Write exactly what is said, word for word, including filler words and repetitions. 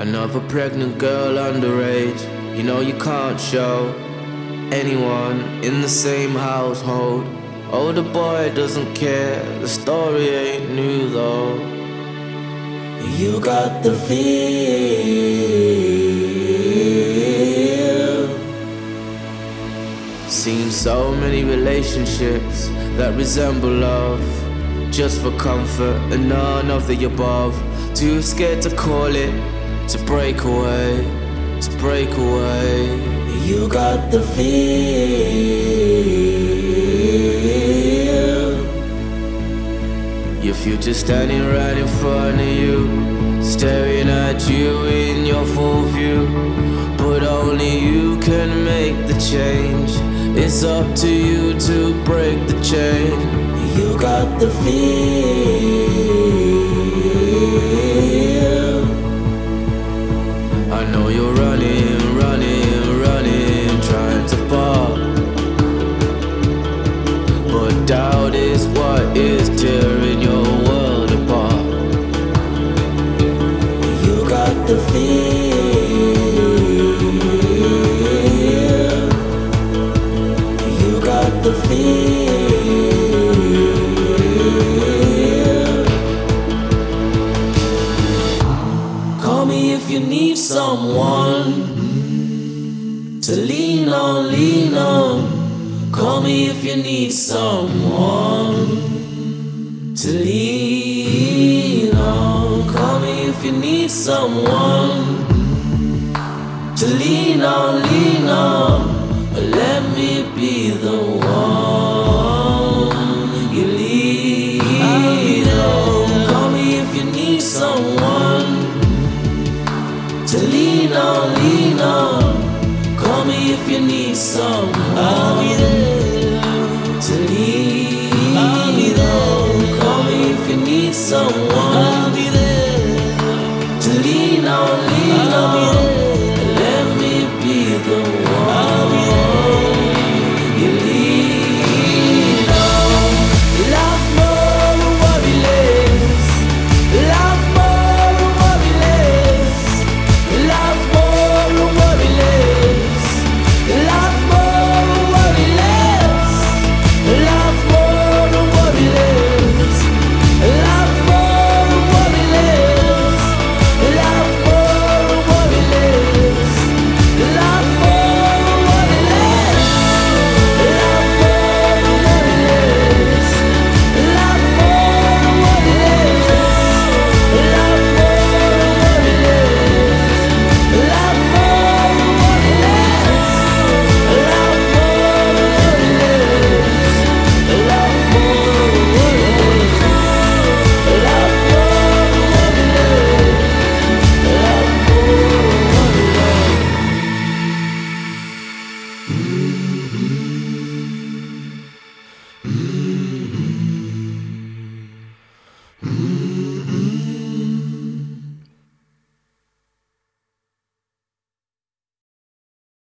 Another pregnant girl underage. You know you can't show anyone in the same household. Oh, the boy doesn't care, the story ain't new though. You got the feel. Seen so many relationships that resemble love, just for comfort and none of the above. Too scared to call it, to break away, to break away. You got the feel. Your future standing right in front of you, staring at you in your full view. But only you can make the change. It's up to you to break the chain. You got the feel. I know you're running, running, running, trying to bark, but doubt is what is tearing your world apart. You got the feel. You got the feel. Call me if you need someone to lean on, lean on. Call me if you need someone to lean on. Call me if you need someone to lean on, lean on. Let me be the one you lean on. Call me if you need someone to lean on, lean on. Call me if you need someone. I'll be there to lean on. Call me if you need someone.